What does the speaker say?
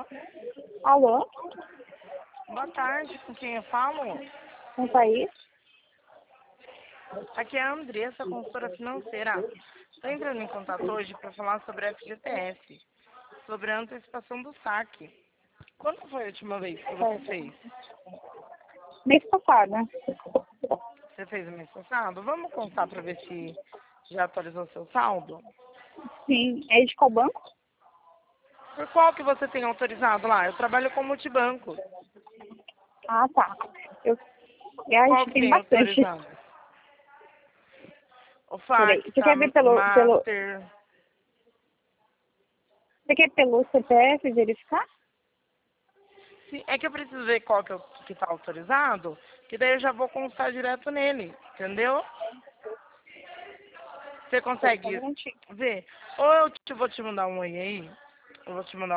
Alô? Boa tarde, com quem eu falo? Um país? Aqui é a Andressa, consultora financeira. Estou entrando em contato hoje para falar sobre a FGTS, sobre a antecipação do saque. Quando foi a última vez que você Certo. fez? Mês passado. Você fez o mês passado? Vamos contar para ver se já atualizou seu saldo? Sim. É de qual banco? Por qual que você tem autorizado lá? Eu trabalho com multibanco. Ah, tá. Eu acho Qual que que tem tem bastante. autorizado? O Peraí. FAC, Você quer ver Master. Você quer pelo CPF verificar? Sim, é que eu preciso ver qual que tá autorizado, que daí eu já vou constar direto nele, entendeu? Você Peraí, só um consegue minutinho. ver? Ou eu vou te mandar um oi aí, eu vou te mandar